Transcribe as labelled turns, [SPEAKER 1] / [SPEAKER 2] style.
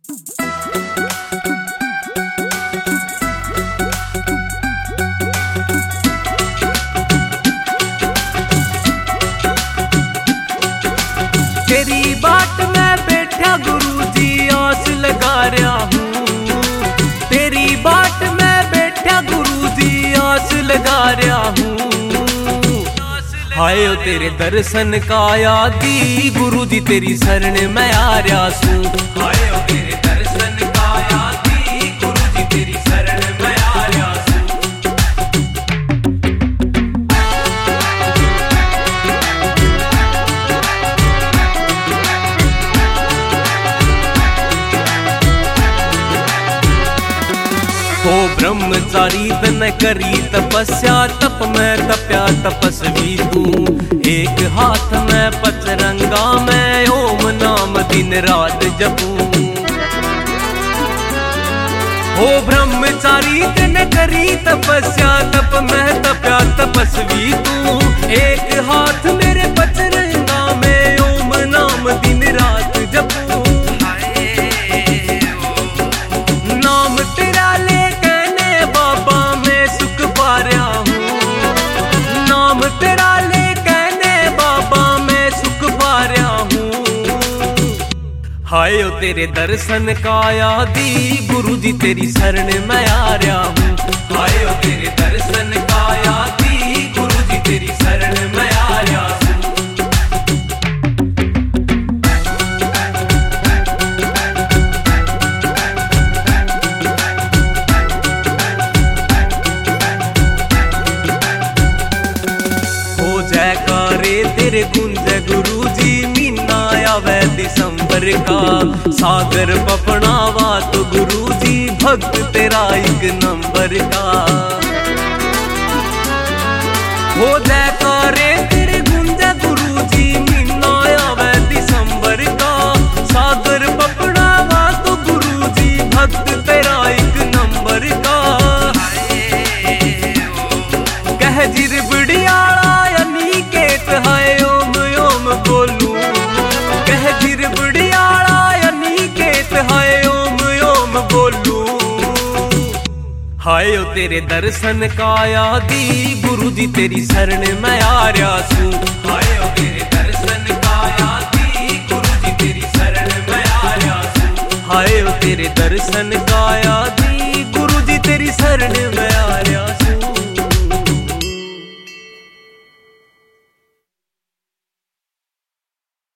[SPEAKER 1] तेरी बाट में बैठा गुरु जी आस लगा रहा हूँ। तेरी बाट में बैठा गुरु जी आस लगा रहा हूँ। हाय तेरे दर्शन का यादी गुरु जी तेरी शरण में आ रहा हूँ। हाय तेरे दर्शन का यादी गुरु जी तेरी शरण में आ रहा हूँ। ओ ब्रह्मचारी तन करी तपस्या तप में तप्या तपस्वी तू। एक हाथ में पचरंगा में ओम नाम दिन रात जपू। ओ ब्रह्मचारी तन करी तपस्या तप में तप्या तपस्वी तू। एक हाथ मेरे पचरंगा में ओम नाम दिन रात जपू। नाम तेरा ले तेरा ले कहने बाबा मैं सुख पा रहा हूँ। हाय ओ तेरे दर्शन का यादी गुरु जी तेरी शरण में आ रहा हूँ। हाय ओ तेरे दर्शन का यादी गुरु जी तेरी शरण में आ रहा हूँ। तेरे गुंज गुरु जी मीना आवे दिसंबर का। सागर पपड़ावा तो गुरु जी भक्त तेरा एक नंबर का। हो जयकारे तेरे गुंज गुरु जी मीना आवे दिसंबर का। सागर पपड़ावा तो गुरु जी भक्त तेरा एक नंबर का। कह जिर बड़ियाला अनिकेत हाय ओम ओम बोलू। कह जिर बड़ियाला अनिकेत हाय ओम ओम बोलू। हाय ओ तेरे दर्शन का यादी गुरु जी तेरी शरण में आ रहा हूँ। हाय ओ तेरे दर्शन का यादी गुरु जी तेरी शरण में आ रहा हूँ। हाय ओ तेरे दर्शन का यादी गुरु जी तेरी शरण में आ रहा हूँ।